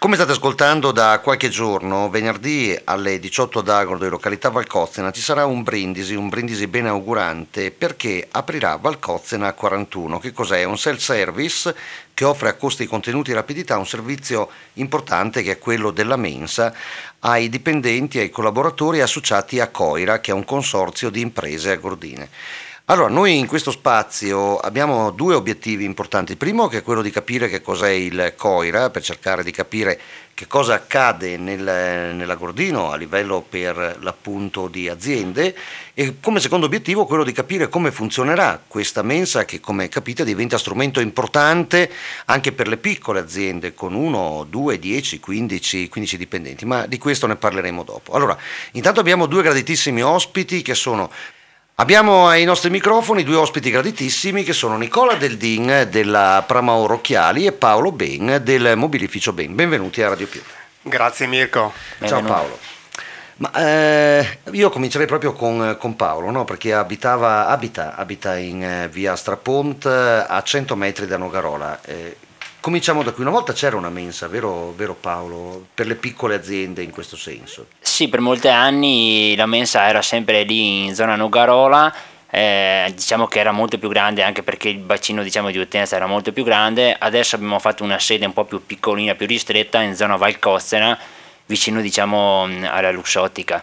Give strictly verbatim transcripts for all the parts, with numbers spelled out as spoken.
Come state ascoltando da qualche giorno, venerdì alle diciotto ad Agordo, in località Valcozzena, ci sarà un brindisi, un brindisi ben augurante, perché aprirà Valcozzena quarantuno. Che cos'è? Un self-service che offre a costi contenuti e rapidità un servizio importante che è quello della mensa ai dipendenti e ai collaboratori associati a Coira, che è un consorzio di imprese agordine. Allora, noi in questo spazio abbiamo due obiettivi importanti. Il primo, che è quello di capire che cos'è il Coira, per cercare di capire che cosa accade nel, nell'Agordino a livello per l'appunto di aziende, e come secondo obiettivo quello di capire come funzionerà questa mensa che, come capite, diventa strumento importante anche per le piccole aziende con uno, due, dieci, quindici, quindici dipendenti, ma di questo ne parleremo dopo. Allora, intanto abbiamo due graditissimi ospiti che sono... Abbiamo ai nostri microfoni due ospiti graditissimi che sono Nicola Del Din della Pramaoro Occhiali e Paolo Ben del Mobilificio Ben. Benvenuti a Radio Più. Grazie Mirko. Ciao Paolo. Ma, eh, io comincerei proprio con, con Paolo, no? Perché abitava, abita, abita in eh, via Strapont, a cento metri da Nogarola. Eh, Cominciamo da qui. Una volta c'era una mensa, vero, vero Paolo, per le piccole aziende in questo senso? Sì, per molti anni la mensa era sempre lì in zona Nogarola, eh, diciamo che era molto più grande anche perché il bacino, diciamo, di utenza era molto più grande. Adesso abbiamo fatto una sede un po' più piccolina, più ristretta in zona Valcozzena, vicino, diciamo, alla Luxottica.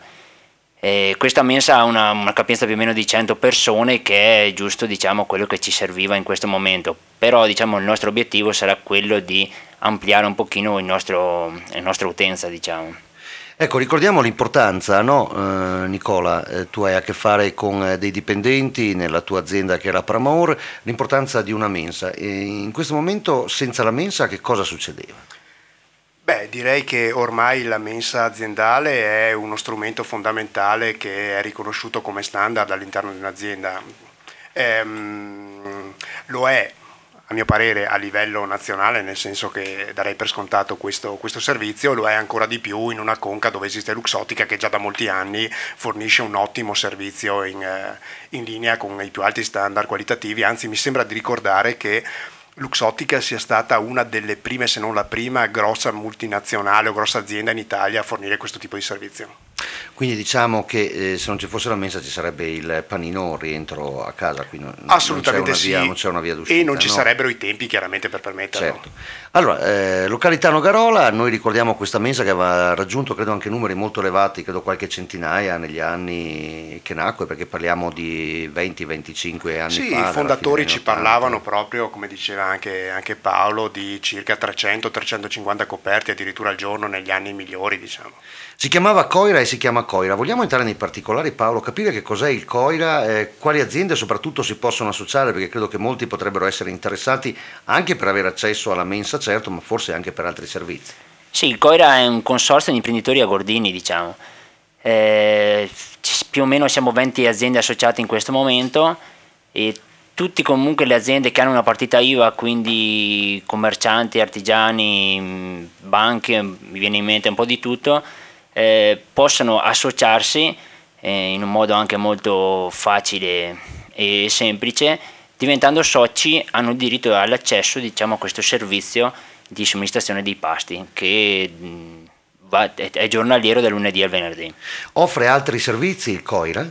E questa mensa ha una, una capienza più o meno di cento persone, che è giusto, diciamo, quello che ci serviva in questo momento, però, diciamo, il nostro obiettivo sarà quello di ampliare un pochino il nostro, la nostra utenza, diciamo. Ecco, ricordiamo l'importanza, no, eh, Nicola, eh, tu hai a che fare con eh, dei dipendenti nella tua azienda che è la Pramaor, l'importanza di una mensa. E in questo momento senza la mensa che cosa succedeva? Beh, direi che ormai la mensa aziendale è uno strumento fondamentale che è riconosciuto come standard all'interno di un'azienda. Ehm, lo è, a mio parere, a livello nazionale, nel senso che darei per scontato questo, questo servizio, lo è ancora di più in una conca dove esiste Luxottica, che già da molti anni fornisce un ottimo servizio in, in linea con i più alti standard qualitativi. Anzi, mi sembra di ricordare che Luxottica sia stata una delle prime, se non la prima, grossa multinazionale o grossa azienda in Italia a fornire questo tipo di servizio. Quindi diciamo che eh, se non ci fosse la mensa ci sarebbe il panino rientro a casa, qui non, assolutamente non c'è una via, sì, non c'è una via d'uscita, e non ci no? sarebbero i tempi chiaramente per permetterlo. Certo. Allora, eh, località Nogarola, noi ricordiamo questa mensa che aveva raggiunto credo anche numeri molto elevati, credo qualche centinaia negli anni che nacque, perché parliamo di venti venticinque anni sì, fa. Sì, i fondatori ci ottanta. Parlavano proprio, come diceva anche, anche Paolo, di circa trecento trecentocinquanta coperti addirittura al giorno negli anni migliori, diciamo. Si chiamava Coira e si chiama Coira. Vogliamo entrare nei particolari, Paolo, capire che cos'è il Coira, eh, quali aziende soprattutto si possono associare, perché credo che molti potrebbero essere interessati anche per avere accesso alla mensa, certo, ma forse anche per altri servizi. Sì, il Coira è un consorzio di imprenditori agordini, diciamo. Eh, più o meno siamo venti aziende associate in questo momento, e tutti comunque le aziende che hanno una partita I V A, quindi commercianti, artigiani, banche, mi viene in mente un po' di tutto, eh, possono associarsi eh, in un modo anche molto facile e semplice. Diventando soci hanno il diritto all'accesso, diciamo, a questo servizio di somministrazione dei pasti che mh, va, è, è giornaliero dal lunedì al venerdì. Offre altri servizi il Coira?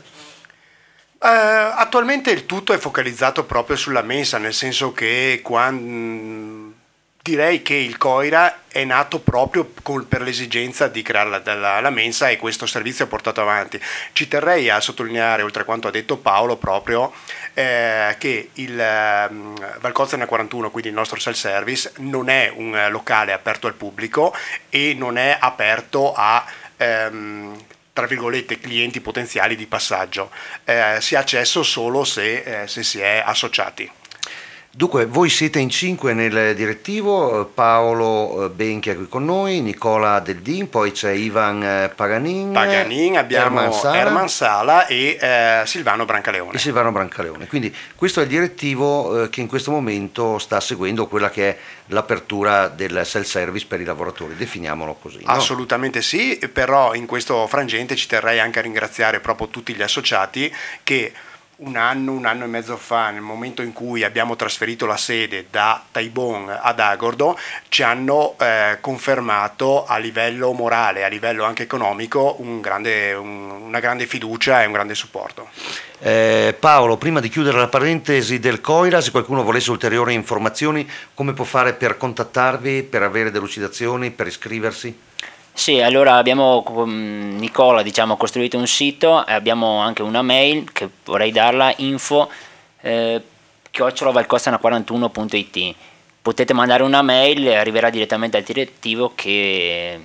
Uh, attualmente il tutto è focalizzato proprio sulla mensa, nel senso che quando, direi che il Coira è nato proprio con, per l'esigenza di creare la, la, la mensa, e questo servizio è portato avanti. Ci terrei a sottolineare, oltre a quanto ha detto Paolo, proprio eh, che il eh, Valcozzena quarantuno, quindi il nostro self-service, non è un eh, locale aperto al pubblico e non è aperto a... Ehm, tra virgolette clienti potenziali di passaggio, eh, si ha accesso solo se, eh, se si è associati. Dunque, voi siete in cinque nel direttivo, Paolo Ben che è qui con noi, Nicola Del Din, poi c'è Ivan Paganin, Paganin abbiamo Erman Sala, Erman Sala e eh, Silvano Brancaleone. E Silvano Brancaleone. Quindi questo è il direttivo eh, che in questo momento sta seguendo quella che è l'apertura del self-service per i lavoratori, definiamolo così. No? Assolutamente sì, però in questo frangente ci terrei anche a ringraziare proprio tutti gli associati che un anno, un anno e mezzo fa, nel momento in cui abbiamo trasferito la sede da Taibon ad Agordo, ci hanno eh, confermato a livello morale, a livello anche economico, un grande, un, una grande fiducia e un grande supporto. Eh, Paolo, prima di chiudere la parentesi del Coira, se qualcuno volesse ulteriori informazioni, come può fare per contattarvi, per avere delucidazioni, per iscriversi? Sì, allora abbiamo con Nicola diciamo, costruito un sito e abbiamo anche una mail che vorrei darla, info eh, chiocciola valcozzana quarantuno punto it. Potete mandare una mail e arriverà direttamente al direttivo che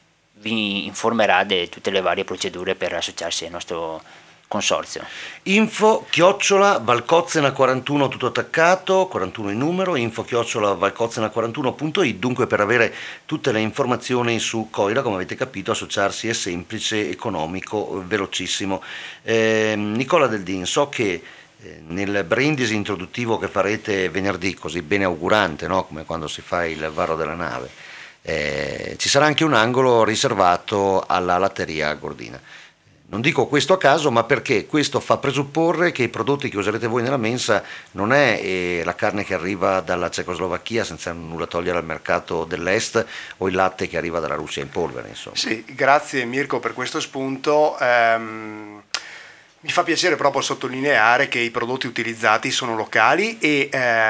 vi informerà di tutte le varie procedure per associarsi al nostro consorzio. Info chiocciola valcozzana quarantuno tutto attaccato, quarantuno in numero, info chiocciola valcozzana quarantuno punto it. Dunque, per avere tutte le informazioni su Coira, come avete capito, associarsi è semplice, economico, velocissimo. Eh, Nicola Deldin, so che eh, nel brindisi introduttivo che farete venerdì, così bene augurante, no? Come quando si fa il varo della nave, eh, ci sarà anche un angolo riservato alla latteria gordina. Non dico questo a caso, ma perché questo fa presupporre che i prodotti che userete voi nella mensa non è eh, la carne che arriva dalla Cecoslovacchia, senza nulla togliere al mercato dell'est, o il latte che arriva dalla Russia in polvere, insomma. Sì, grazie Mirko per questo spunto. Ehm, mi fa piacere proprio sottolineare che i prodotti utilizzati sono locali e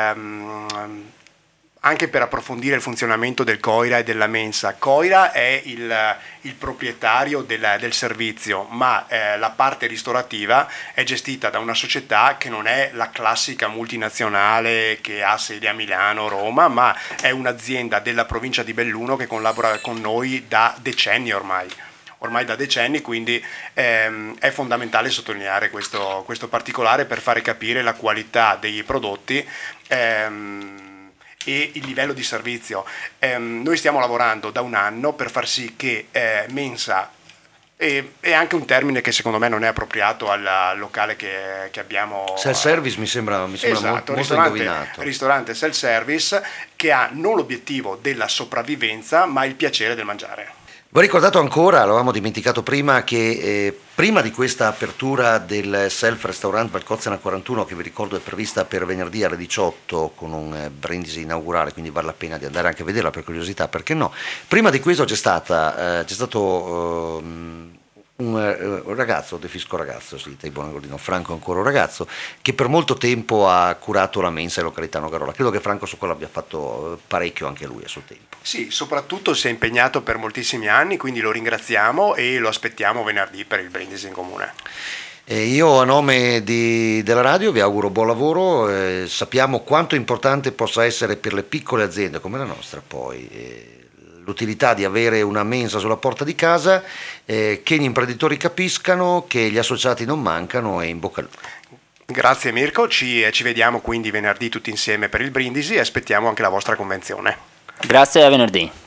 ehm, anche per approfondire il funzionamento del Coira e della mensa. Coira è il, il proprietario del, del servizio, ma eh, la parte ristorativa è gestita da una società che non è la classica multinazionale che ha sede a Milano, Roma, ma è un'azienda della provincia di Belluno che collabora con noi da decenni ormai. ormai da decenni, quindi ehm, è fondamentale sottolineare questo, questo particolare per fare capire la qualità dei prodotti ehm, e il livello di servizio. Eh, noi stiamo lavorando da un anno per far sì che eh, mensa e, è anche un termine che secondo me non è appropriato al locale che, che abbiamo. Self-service mi sembra, mi sembra esatto, molto, molto ristorante, indovinato. Ristorante self-service che ha non l'obiettivo della sopravvivenza ma il piacere del mangiare. Vi ho ricordato ancora, l'avevamo dimenticato prima, che eh, prima di questa apertura del Self Restaurant Valcozzana quarantuno, che vi ricordo è prevista per venerdì alle diciotto con un eh, brindisi inaugurale, quindi vale la pena di andare anche a vederla per curiosità, perché no? Prima di questo c'è, stata, eh, c'è stato eh, un, eh, un ragazzo, definisco ragazzo, sì, Taibon Gordino, Franco è ancora un ragazzo, che per molto tempo ha curato la mensa in località Nogarola. Credo che Franco su quello abbia fatto parecchio anche lui a suo tempo. Sì, soprattutto si è impegnato per moltissimi anni, quindi lo ringraziamo e lo aspettiamo venerdì per il brindisi in comune. Eh, io a nome di, della radio vi auguro buon lavoro, eh, sappiamo quanto importante possa essere per le piccole aziende come la nostra poi eh, l'utilità di avere una mensa sulla porta di casa, eh, che gli imprenditori capiscano, che gli associati non mancano, e in bocca al lupo. Grazie Mirko, ci, ci vediamo quindi venerdì tutti insieme per il brindisi e aspettiamo anche la vostra convenzione. Grazie, a venerdì.